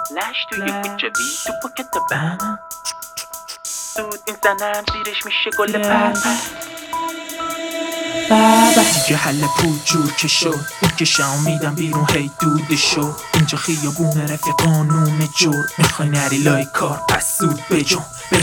لش توی کوچه وی تو پاکت بم سود میزنم زیرش میشه گل پرپر دیگه حل پول جور که شد میکشم میدم بیرون هی دوده شد اینجا خیابون رفیقانوم جور میخوای نری لای کار پس زود بجون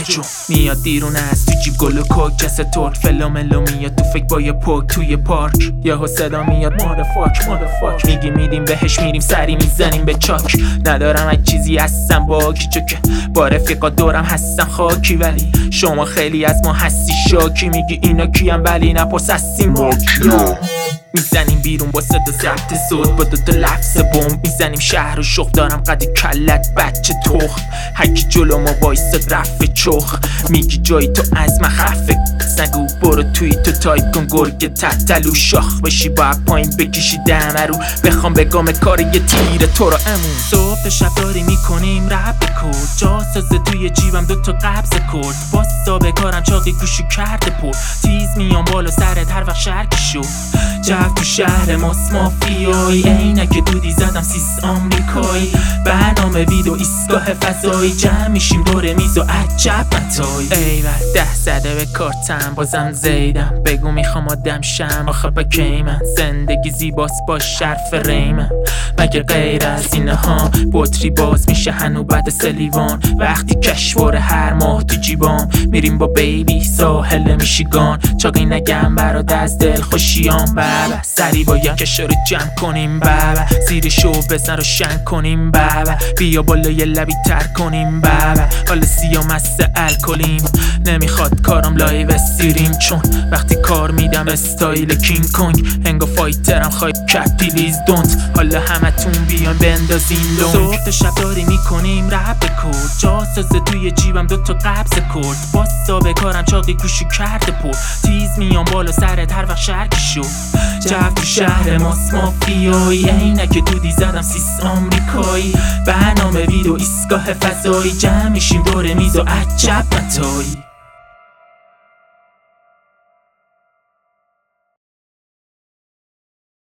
میاد دیرون از تو جیب گل و کوک جسه ترک فلاملو میاد تو فکر با یه پوک توی پارک یهو صدا میاد مادرفاک میگی میدیم بهش میریم سری میزنیم به چاک ندارم هیچ چیزی هستم باکی چون که با رفیقا دورم هستم خاکی ولی شما خیلی از ما هستی شاکی میگی اینا کیم ولی نپرس هستیم ما کیا میزنیم بیرون با صدا ضبط صوت با دوتا لفظ بمب میزنیم شهر و شخ دارم قد کلت بچه تخم هرکی جلو ما وایستاد رفت چخ میگی جایی تو از من خفه نگو برو توی تو تایپ کن گرگ تتلو شاخ بشی باید پایین بکشی دمه رو بخوام بگم کار یه تیر تو رو امون صبح تا شب داری میکنیم رب کد جا سازه توی جیبم دوتا قبض کرد باستا به کارم چاقی گوشی کرده پر تیز میام بالا سرت هر وقت شرکی شد جو تو شهر ماست مافیایی عینک دودی زدم سیس آمریکایی برنامه ویدو ایستگاه فضایی جمع میشیم دور میز و عجب متایی ایول 10 زده به کارتم بازم زیدم بگو میخوام آدم شم آخه با کی من زندگی زیباست با شرف ریمم مگه غیر از اینه ها بطری باز میشه هنو بعد سلیوان وقتی کشوار هر ماه تو جیبام میریم با بیبی ساحل میشیگان چاقی نگم برات از دل خوشیام بابا سری باید کشا رو جمع کنیم بابا زیر شو بزن رو شن کنیم بابا بیا بالا یه لبی تر کنیم بابا حالا سیاه مست الکلیم نمیخواد کارم لایو استریم چون وقتی کار میدم استایل کینگ کنگ هنگا فایترم خواهی کپیلیز دونت حالا همتون بیان بندازین لونگ صبح تا شب داری میکنیم رب کد جا سازه توی جیبم دوتا قبض کرد باستا به کارم چاقی گوشی کرده پر تیز میام بالا سرت هر وقت شرکی شد جو تو شهر ماست مافیایی عینک دودی زدم سیس آمریکایی برنامه ویدو ایستگاه فضایی جمع میشیم دور میز و عجب متایی